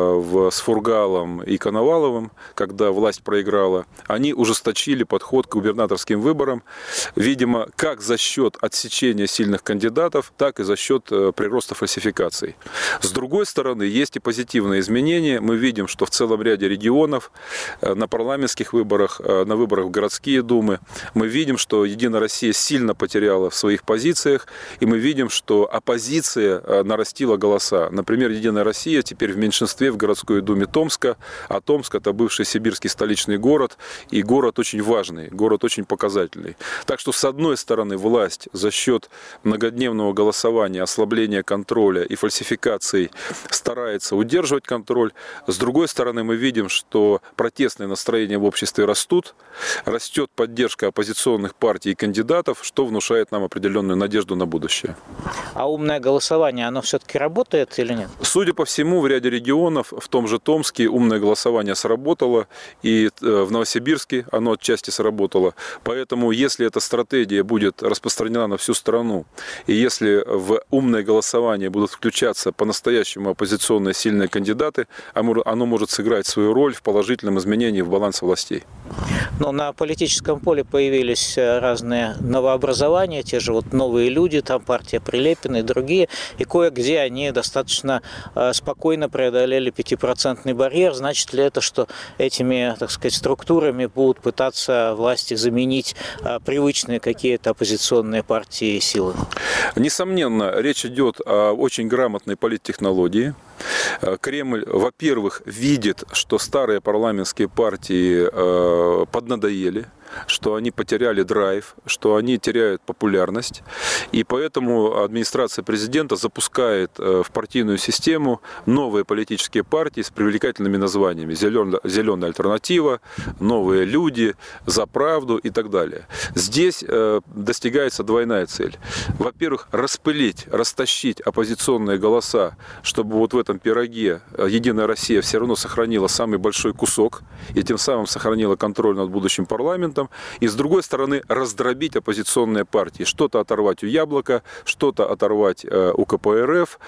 Speaker 7: с Фургалом и Коноваловым, когда власть проиграла, они ужесточили подход к губернаторским выборам, видимо, как за счет отсечения сильных кандидатов, так и за счет прироста фальсификаций. С другой стороны, есть и позитивные изменения. Мы видим, что в целом ряде регионов на парламентских выборах, на выборах в городские думы, мы видим, что Единая Россия сильно потеряла в своих позициях, и мы видим, что оппозиция нарастила голоса. Например, Единая Россия теперь в меньшинстве в городской думе Томска, а Томск — это бывший сибирский столичный город, и город очень важный, город очень показательный. Так что, с одной стороны, власть за счет многодневного голосования, ослабления контроля и фальсификаций старается удерживать контроль. С другой стороны, мы видим, что протестные настроения в обществе растут, растет поддержка оппозиционных партий и кандидатов, что внушает нам определенную надежду на будущее.
Speaker 6: А умное голосование, оно все-таки работает или нет?
Speaker 7: Судя по всему, в ряде регионов, в том же Томске, умное голосование сработало, и в Новосибирске оно отчасти сработало. Поэтому, если эта стратегия будет распространена на всю страну, и если в умное голосование будут включаться по-настоящему оппозиционные сильные кандидаты, оно может сыграть свою роль в положительном изменении в балансе властей.
Speaker 6: Но на политическом поле появились разные новообразования, те же вот новые люди, там партия Прилепина и другие, и кое-где они достаточно спокойно преодолели 5% барьер. Значит ли это, что этими, так сказать, структурами будут пытаться власти заменить привычные какие-то оппозиционные партии и силы?
Speaker 7: Несомненно, речь идет о очень грамотной политтехнологии. Кремль, во-первых, видит, что старые парламентские партии поднадоели, что они потеряли драйв, что они теряют популярность. И поэтому администрация президента запускает в партийную систему новые политические партии с привлекательными названиями: «Зеленая альтернатива», «Новые люди», «За правду» и так далее. Здесь достигается двойная цель. Во-первых, распылить, растащить оппозиционные голоса, чтобы вот в этом пироге Единая Россия все равно сохранила самый большой кусок и тем самым сохранила контроль над будущим парламентом. И, с другой стороны, раздробить оппозиционные партии. Что-то оторвать у Яблока, что-то оторвать у КПРФ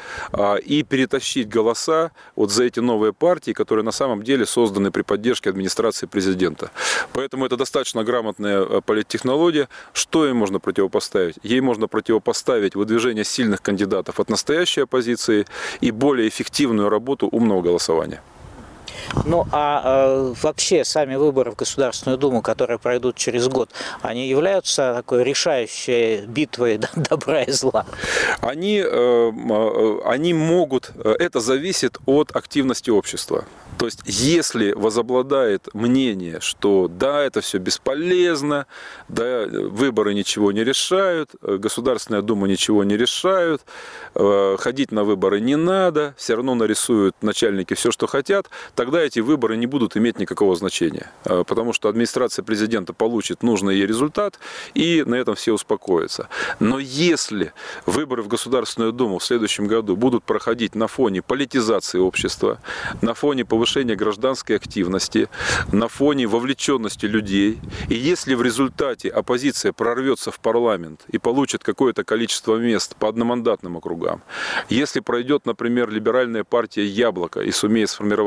Speaker 7: и перетащить голоса вот за эти новые партии, которые на самом деле созданы при поддержке администрации президента. Поэтому это достаточно грамотная политтехнология. Что ей можно противопоставить? Ей можно противопоставить выдвижение сильных кандидатов от настоящей оппозиции и более эффективную работу умного голосования.
Speaker 6: Ну, а вообще сами выборы в Государственную Думу, которые пройдут через год, они являются такой решающей битвой добра и зла? Они
Speaker 7: могут, это зависит от активности общества. То есть, если возобладает мнение, что да, это все бесполезно, да, выборы ничего не решают, Государственная Дума ничего не решают, ходить на выборы не надо, все равно нарисуют начальники все, что хотят, тогда эти выборы не будут иметь никакого значения. Потому что администрация президента получит нужный ей результат, и на этом все успокоятся. Но если выборы в Государственную Думу в следующем году будут проходить на фоне политизации общества, на фоне повышения гражданской активности, на фоне вовлеченности людей. И если в результате оппозиция прорвется в парламент и получит какое-то количество мест по одномандатным округам, если пройдет, например, либеральная партия «Яблоко» и сумеет сформировать фракцию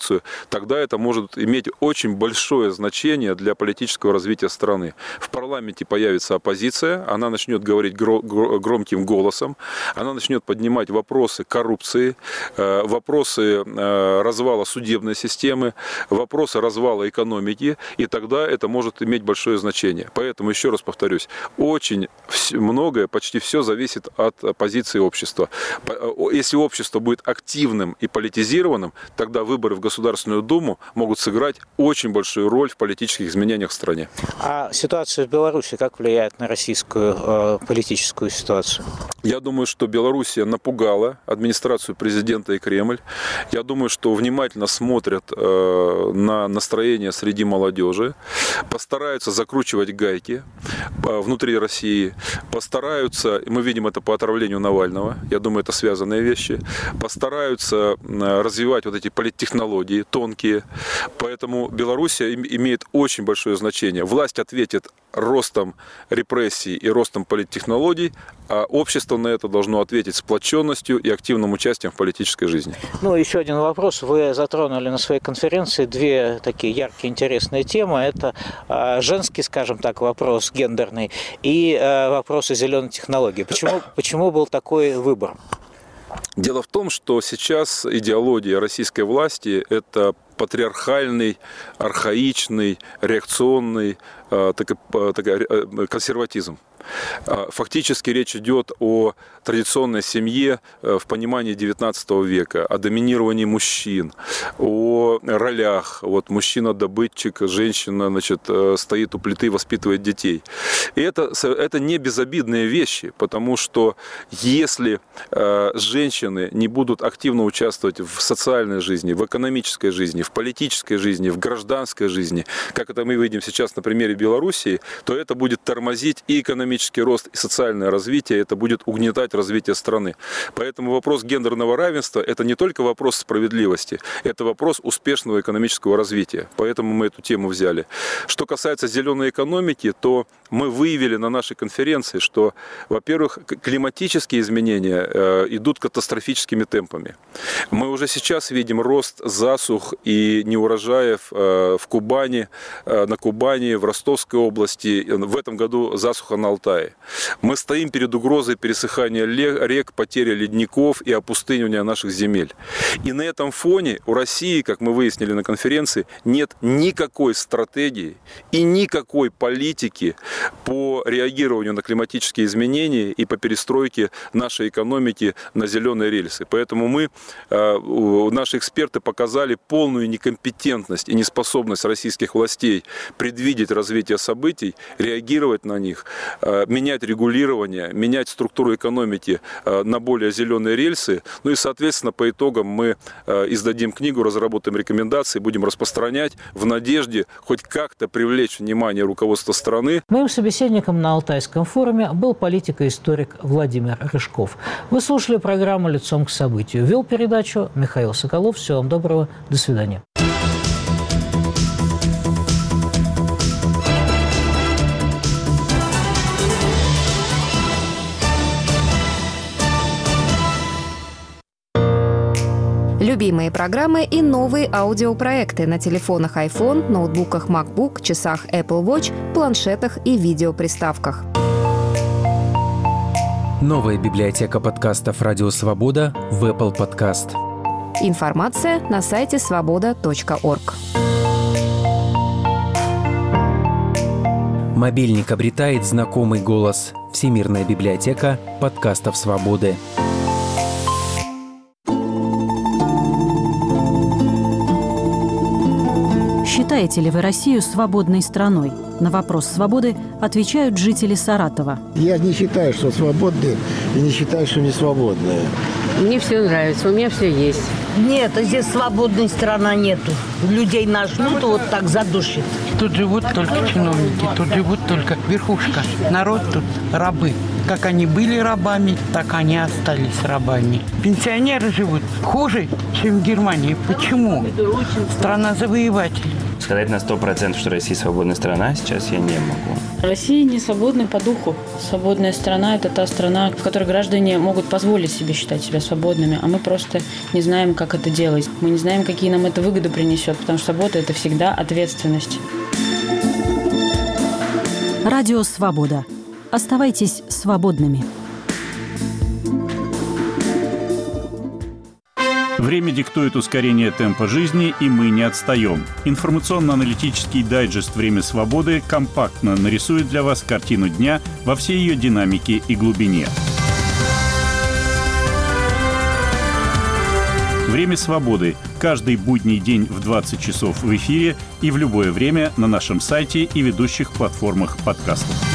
Speaker 7: коррупцию, тогда это может иметь очень большое значение для политического развития страны. В парламенте появится оппозиция, она начнет говорить громким голосом, она начнет поднимать вопросы коррупции, вопросы развала судебной системы, вопросы развала экономики, и тогда это может иметь большое значение. Поэтому, еще раз повторюсь, очень многое, почти все зависит от позиции общества. Если общество будет активным и политизированным, тогда выборы в Государственную Думу могут сыграть очень большую роль в политических изменениях в стране.
Speaker 6: А ситуация в Беларуси как влияет на российскую политическую ситуацию?
Speaker 7: Я думаю, что Белоруссия напугала администрацию президента и Кремль. Я думаю, что внимательно смотрят на настроение среди молодежи, постараются закручивать гайки внутри России, постараются, мы видим это по отравлению Навального, я думаю, это связанные вещи, постараются развивать вот эти политтехнологии тонкие. Поэтому Белоруссия имеет очень большое значение. Власть ответит ростом репрессий и ростом политтехнологий, а общество на это должно ответить сплоченностью и активным участием в политической жизни.
Speaker 6: Ну, еще один вопрос. Вы затронули на своей конференции две такие яркие, интересные темы. Это женский, скажем так, вопрос гендерный и вопросы зеленой технологии. Почему был такой выбор?
Speaker 7: Дело в том, что сейчас идеология российской власти – это патриархальный, архаичный, реакционный консерватизм. Фактически речь идет о традиционной семье в понимании XIX века, о доминировании мужчин, о ролях. Вот мужчина-добытчик, женщина, значит, стоит у плиты, воспитывает детей. И это не безобидные вещи, потому что если женщины не будут активно участвовать в социальной жизни, в экономической жизни, в политической жизни, в гражданской жизни, как это мы видим сейчас на примере Белоруссии, то это будет тормозить и экономический рост, и социальное развитие, это будет угнетать развитие страны. Поэтому вопрос гендерного равенства – это не только вопрос справедливости, это вопрос успешного экономического развития. Поэтому мы эту тему взяли. Что касается зеленой экономики, то мы выявили на нашей конференции, что, во-первых, климатические изменения идут катастрофическими темпами. Мы уже сейчас видим рост засух и неурожаев в Кубани, на Кубани, в Ростовской области. В этом году засуха на Алтае. Мы стоим перед угрозой пересыхания рек, потери ледников и опустынивания наших земель. И на этом фоне у России, как мы выяснили на конференции, нет никакой стратегии и никакой политики по реагированию на климатические изменения и по перестройке нашей экономики на зеленые рельсы. Поэтому наши эксперты показали полную некомпетентность и неспособность российских властей предвидеть развитие событий, реагировать на них, менять регулирование, менять структуру экономики на более зеленые рельсы. Ну и, соответственно, по итогам мы издадим книгу, разработаем рекомендации, будем распространять в надежде хоть как-то привлечь внимание руководства страны.
Speaker 1: Моим собеседником на Алтайском форуме был политик и историк Владимир Рыжков. Вы слушали программу «Лицом к событию». Вел передачу Михаил Соколов. Всего вам доброго. До свидания.
Speaker 8: Любимые программы и новые аудиопроекты на телефонах iPhone, ноутбуках MacBook, часах Apple Watch, планшетах и видеоприставках.
Speaker 9: Новая библиотека подкастов «Радио Свобода» в Apple Podcast.
Speaker 8: Информация на сайте svoboda.org.
Speaker 9: Мобильник обретает знакомый голос. Всемирная библиотека подкастов «Свободы».
Speaker 10: Считаете ли вы Россию свободной страной? На вопрос «Свободы» отвечают жители Саратова.
Speaker 11: Я не считаю, что свободные, и не считаю, что не свободные.
Speaker 12: Мне все нравится, у меня все есть.
Speaker 13: Нет, здесь свободной страны нету. Людей нажмут, вот так задушит.
Speaker 14: Тут живут только чиновники, тут живут только верхушка. Народ тут рабы. Как они были рабами, так они остались рабами. Пенсионеры живут хуже, чем в Германии. Почему? Страна завоевателей.
Speaker 15: Сказать на 100%, что Россия свободная страна, сейчас я не могу. Россия не свободна по духу. Свободная страна – это та страна, в которой граждане могут позволить себе считать себя свободными, а мы просто не знаем, как это делать. Мы не знаем, какие нам это выгоды принесет, потому что свобода – это всегда ответственность.
Speaker 10: Радио «Свобода». Оставайтесь свободными.
Speaker 16: Время диктует ускорение темпа жизни, и мы не отстаем. Информационно-аналитический дайджест «Время свободы» компактно нарисует для вас картину дня во всей ее динамике и глубине. «Время свободы» каждый будний день в 20 часов в эфире и в любое время на нашем сайте и ведущих платформах подкастов.